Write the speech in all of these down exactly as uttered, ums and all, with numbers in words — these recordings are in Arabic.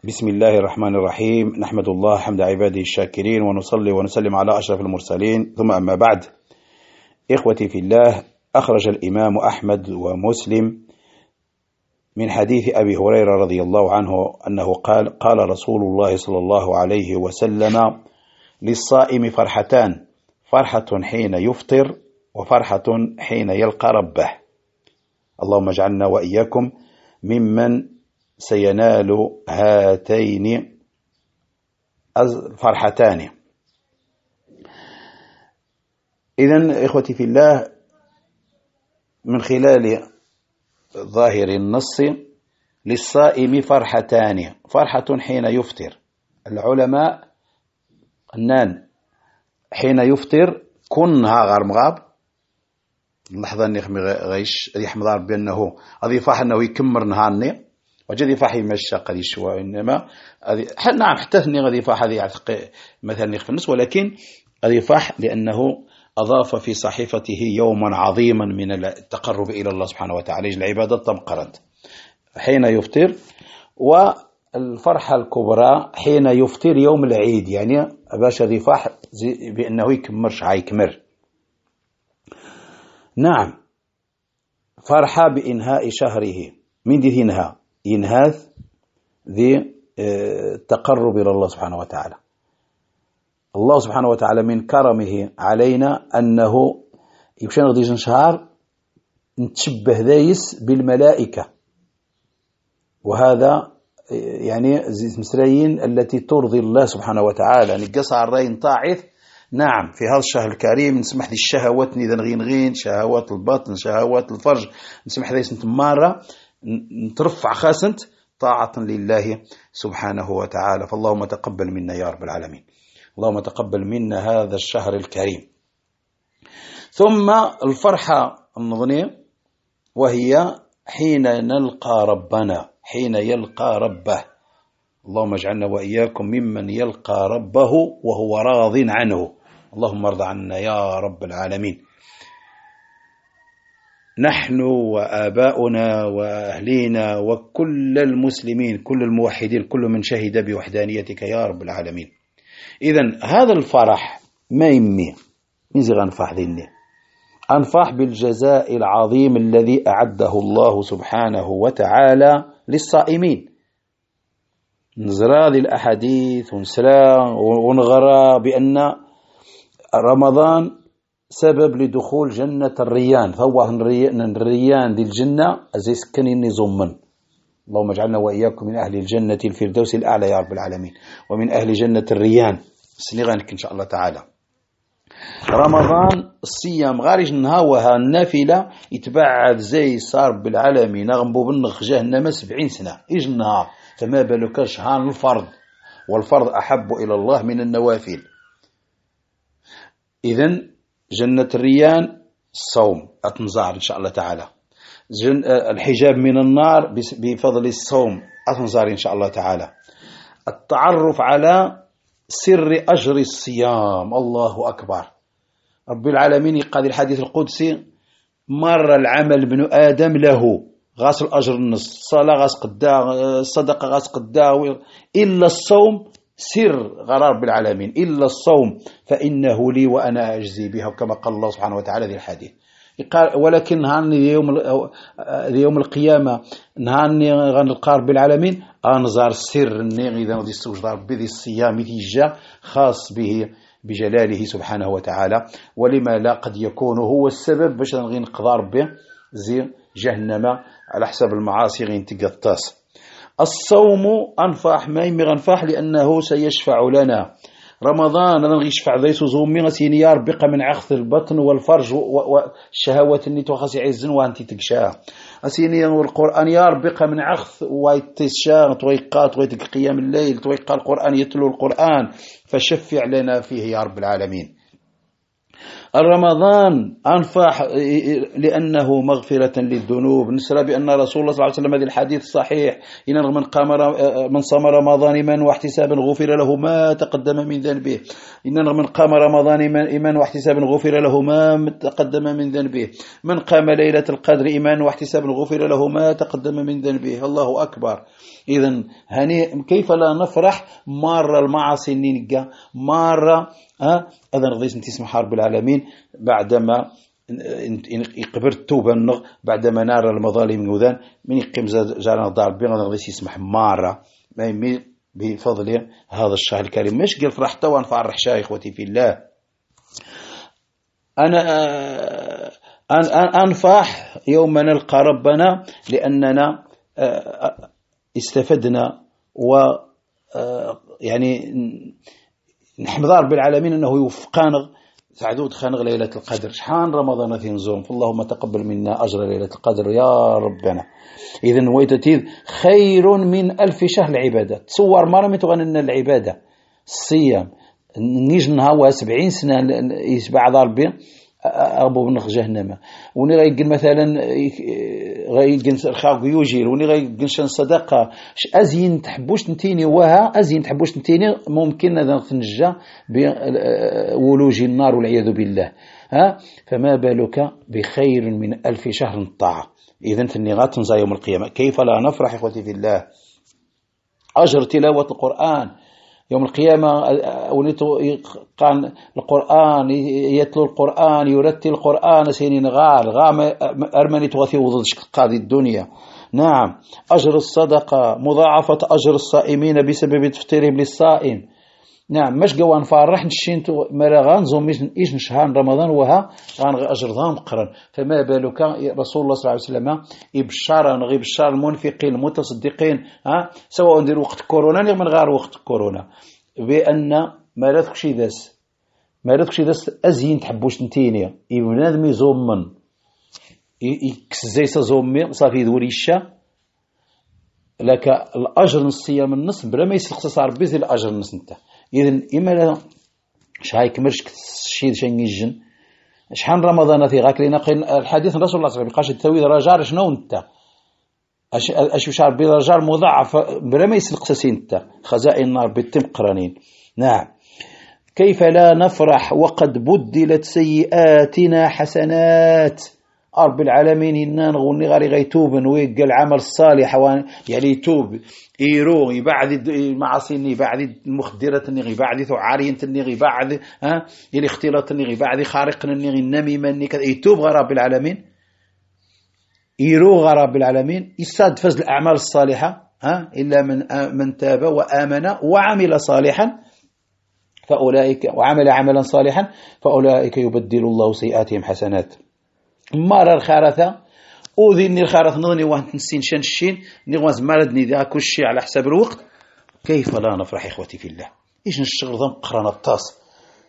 بسم الله الرحمن الرحيم. نحمد الله حمد عباده الشاكرين، ونصلي ونسلم على أشرف المرسلين، ثم أما بعد. إخوتي في الله، أخرج الإمام أحمد ومسلم من حديث أبي هريرة رضي الله عنه أنه قال: قال رسول الله صلى الله عليه وسلم: للصائم فرحتان، فرحة حين يفطر وفرحة حين يلقى ربه. اللهم اجعلنا وإياكم ممن سينال هاتين الفرحتان. إذن إخوتي في الله، من خلال ظاهر النص للصائم فرحتان، فرحة حين يفطر. العلماء أنان حين يفطر كنها غير مغاب اللحظة أني غيش ريح مضار بأنه هذه فاح أنه يكمر نهارني وجدي فاح يمشى قد شوى، إنما نعم حتى ثني غادي فاح هذه يعتق مثلا يخف النص، ولكن غادي فاح لأنه أضاف في صحيفته يوما عظيما من التقرب إلى الله سبحانه وتعالى، العبادة تمقرنت حين يفطر. والفرحة الكبرى حين يفطر يوم العيد، يعني باش غادي فاح بأنه يكمرش عايكمر. نعم، فرحة بإنهاء شهره. من دي ينهى ينهاث ذي التقرب إلى الله سبحانه وتعالى. الله سبحانه وتعالى من كرمه علينا أنه يمشي غادي نشهر نتشبه ذايس بالملائكة، وهذا يعني زيت مسرين التي ترضي الله سبحانه وتعالى. يعني قصع الرين طاعث. نعم، في هذا الشهر الكريم نسمح ذي الشهوات إذا نغين غين شهوات البطن شهوات الفرج، نسمح ذي سنت مرة نترفع خاسنت طاعة لله سبحانه وتعالى. فاللهم تقبل منا يا رب العالمين، اللهم تقبل منا هذا الشهر الكريم. ثم الفرحة النظنية وهي حين نلقى ربنا، حين يلقى ربه. اللهم اجعلنا وإياكم ممن يلقى ربه وهو راض عنه. اللهم ارض عنا يا رب العالمين. نحن وآباؤنا وأهلينا وكل المسلمين، كل الموحدين، كل من شهد بوحدانيتك يا رب العالمين. إذن هذا الفرح ما يمي من زي غنفح ذني أنفح بالجزاء العظيم الذي أعده الله سبحانه وتعالى للصائمين. نزرى ذي الأحاديث ونسرى ونغرى بأن رمضان سبب لدخول جنة الريان، فهو الريان ذي الجنة زي سكنين زمن. اللهم اجعلنا وإياكم من أهل الجنة الفردوس الأعلى يا رب العالمين، ومن أهل جنة الريان سنغانك إن شاء الله تعالى. رمضان الصيام غارج نهاوها النافلة يتبعد زي صار بالعالمين نغنبو بالنخ جهنم سبعين سنة إيج النهار، فما بالك شهر الفرض، والفرض أحب إلى الله من النوافل. إذن جنة الريان الصوم أتنزار إن شاء الله تعالى. جن الحجاب من النار بفضل الصوم أتنزار إن شاء الله تعالى. التعرف على سر أجر الصيام، الله أكبر. رب العالمين قال الحديث القدسي: مر العمل ابن آدم له غاس الأجر النص، الصلاة غاس قداه، الصدقة غاس قداه، إلا الصوم سر غرار رب العالمين، إلا الصوم فإنه لي وأنا أجزي بها، كما قال الله سبحانه وتعالى ذي الحديث. قال: ولكن نهارني يوم يوم القيامة نهارني غنلقى رب العالمين أنظر سر النغي إذا غادي يستوجد ربي ذي الصيام ذي خاص به بجلاله سبحانه وتعالى. ولما لا قد يكون هو السبب باش غادي نقضى ربي زي جهنم على حساب المعاصي غين تقطاس. الصوم أنفح ما يمي غنفح لأنه سيشفع لنا. رمضان أنا غيشفع ذي سوزومي غسيني يا ربي من عخث البطن والفرج والشهوات اللي توخسي عزن وانتي تقشاها أسيني. والقرآن يا ربي من عخث ويتشاغ تويقات ويتق قيام الليل تويقى القرآن يتلو القرآن، فشفع لنا فيه يا رب العالمين. رمضان أنفح لأنه مغفرة للذنوب. نسرى بأن رسول الله صلى الله عليه وسلم هذا الحديث صحيح، إن من قام من صام رمضان إيمانا واحتسابا غفر له ما تقدم من ذنبه. إن من قام رمضان إيمانا واحتسابا غفر له ما تقدم من ذنبه. من قام ليلة القدر إيمانا واحتسابا غفر له ما تقدم من ذنبه. الله أكبر. إذن هني كيف لا نفرح مرة المعاصي نلقى مرة ها أذن غضيس نتسمح رب العالمين بعدما يقبر التوبة بعدما نرى المظالم وذان من يقيم جارنا دار بين غضيس يسمح مرة ما يمي بفضل هذا الشهر الكريم. مش قل فرحت وانفرح شاي إخوتي في الله. أنا أنفح يوم نلقى ربنا لأننا استفدنا و يعني نحمد رب العالمين أنه يوفقنا سعدود خانغ ليلة القدر. شحال رمضان في نزوم فاللهم تقبل منا أجر ليلة القدر يا ربنا. إذن ويتتيذ خير من ألف شهر العبادة. تصور مرة متغنى العبادة الصيام نيج نهاوها سبعين سنة يسبع ضربي أبو بنخ جهنم. وني غيقل مثلا غيقل خاق يوجير وني غيقل شان صدقة أزين تحبوش نتيني وها أزين تحبوش نتيني ممكن أن تنجى بولوج النار والعياذ بالله. ها فما بالك بخير من ألف شهر الطاعة. إذن النغات تنزى يوم القيامة. كيف لا نفرح إخوتي في الله. أجر تلاوة القرآن يوم القيامة. قال القرآن يتلو القرآن يرتل القرآن سينين غال غام أرمني توثي وضدش قاضي الدنيا. نعم أجر الصدقة مضاعفة أجر الصائمين بسبب تفطيرهم للصائم. نعم مش قوان فارح نشين مرغان زوم إيش نشهان رمضان وها غان أجر ضام قرن. فما بالك رسول الله صلى الله عليه وسلم إبشار نغيب الشار المنفقين المتصدقين ها سواء ندير وقت كورونا نغ من غير وقت كورونا بأن ما لا تكشي داس ما لا تكشي داس أزين تحبوش نتيني يبنادم يزومن يكس زيسا زومي صافي دوري الشا لك الأجر الصيام النص بلا ما يسلق صار بيزي الأجر النص انت. إذن إما لا شهايك مرشك الشيء شين يجن شحال رمضان في غاك لنا الحديث الرسول الله صلى الله عليه وسلم قاش التويد رجال شنو انت اش اش شعر برجال مضاعف بلا ما يسلق ساسين انت خزائن النار بالتم قرانين. نعم كيف لا نفرح وقد بدلت سيئاتنا حسنات. رب العالمين إننا نغني غاري غيتوبن ويقى العمل الصالح يعني يتوب يرو يبعد المعاصي يبعد المخدرات يبعد ثعارية يبعد ها الاختلاط يبعد خارق النمي من يتوب غير رب العالمين يرو غير رب العالمين يساد فز الأعمال الصالحة ها إلا من من تاب وآمن وعمل صالحا فأولئك وعمل عملا صالحا فأولئك يبدل الله سيئاتهم حسنات. مرة الخارثة أوذيني الخارث نظني وانت نسين شان الشين نغواز مردني ذا كل شيء على حساب الوقت. كيف لا نفرح إخوتي في الله. إيش نشتغل ضم قرن الطاس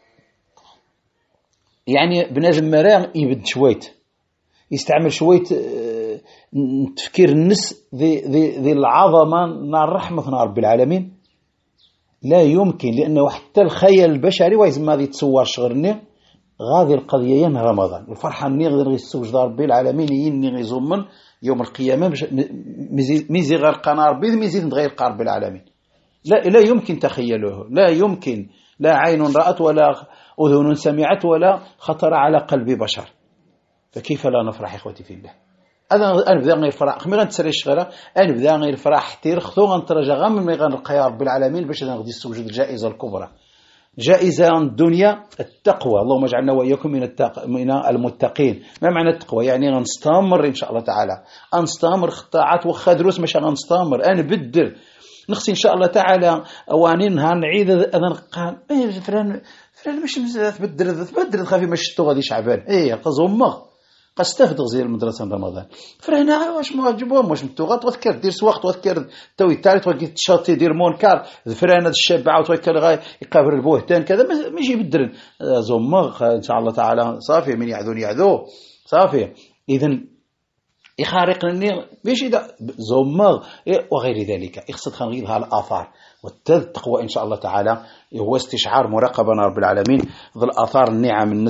يعني بنادم مرام يبد شويت يستعمل شويت تفكير النس ذي ذي ذي العظمة نار رحمة رب العالمين لا يمكن لأنه حتى الخيال البشري ويزم ما ذي تصور شغرني غادي القضية ين رمضان الفرحة نغير يستوجد ربي العالمين ينغي زمن يوم القيامة ميزي غير قنار بيذ ميزي نغير قرب العالمين. لا لا يمكن تخيله لا يمكن لا عين رأت ولا أذن سمعت ولا خطر على قلب بشر. فكيف لا نفرح إخوتي في الله. أنا بدأ غير فرح خميرا تسري الشغلة أنا بدأ غير فرح تير خذوا غنترجع غام من ميغان القيا رب العالمين باش نغدي السوجد الجائزة الكبرى جائزة الدنيا التقوى. اللهم اجعلنا وإياكم من التق... من المتقين. ما معنى التقوى؟ يعني غنستمر إن شاء الله تعالى أنستمر خطاعات وخدروس مش غنستمر أنا بدر نخسي إن شاء الله تعالى أوانين هنعيد أذن قال إيه فران فران مش بدر بدر خافي مش تو غادي شعبان إيه قزومه قستفدغ زي المدرسة رمضان فرهنا واش ما جبوهم واش متوغط وذكر دير سوقت وذكر توي التالت وذكر تشاطي دير مونكار فرهنا الشاب عاود وذكر غاي يقابر البوهتان كذا ما يجي بدرن زمغ ان شاء الله تعالى صافي من يعذون يعذو صافي. اذن يخارقني باش يدا زمغ وغير ذلك يقصد خنغيدها الاثار والتقوى ان شاء الله تعالى هو استشعار مراقبه رب العالمين ذو الاثار النعم النس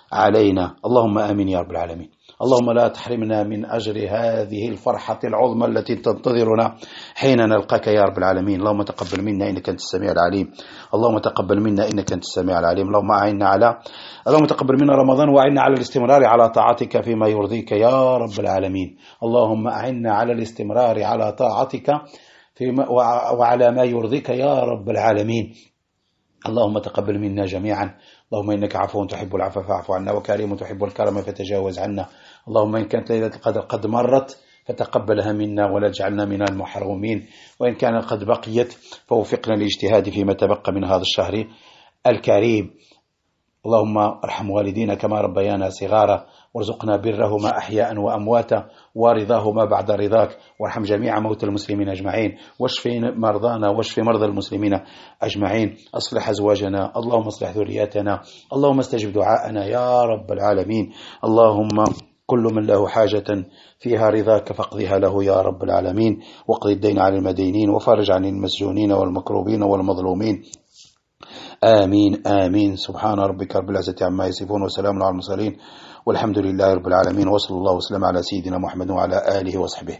علينا. اللهم آمين يا رب العالمين. اللهم لا تحرمنا من أجر هذه الفرحة العظمى التي تنتظرنا حين نلقاك يا رب العالمين. اللهم تقبل منا إنك أنت السميع العليم. اللهم تقبل منا إنك أنت السميع العليم. اللهم أعنا على اللهم تقبل منا رمضان وأعنا على الاستمرار على طاعتك فيما يرضيك يا رب العالمين. اللهم أعنا على الاستمرار على طاعتك فيما وعلى ما يرضيك يا رب العالمين. اللهم تقبل منا جميعا. اللهم إنك عفو تحب العفو فاعف عنا، وكريم تحب الكرم فتجاوز عنا. اللهم إن كانت ليلة القدر قد مرت فتقبلها منا ولا تجعلنا من المحرومين، وإن كان قد بقيت فوفقنا للاجتهاد فيما تبقى من هذا الشهر الكريم. اللهم ارحم والدينا كما ربيانا صغارا، وارزقنا برهما أحياء وأمواتا، ورضاهما بعد رضاك، وارحم جميع موتى المسلمين أجمعين، واشف مرضانا واشف مرضى المسلمين أجمعين. أصلح أزواجنا، اللهم اصلح ذرياتنا، اللهم استجب دعاءنا يا رب العالمين. اللهم كل من له حاجة فيها رضاك فاقضها له يا رب العالمين، واقض الدين عن المدينين، وفرج عن المسجونين والمكروبين والمظلومين. آمين آمين. سبحان ربك رب العزة عما يصفون، وسلام على المرسلين، والحمد لله رب العالمين، وصلى الله وسلم على سيدنا محمد وعلى آله وصحبه.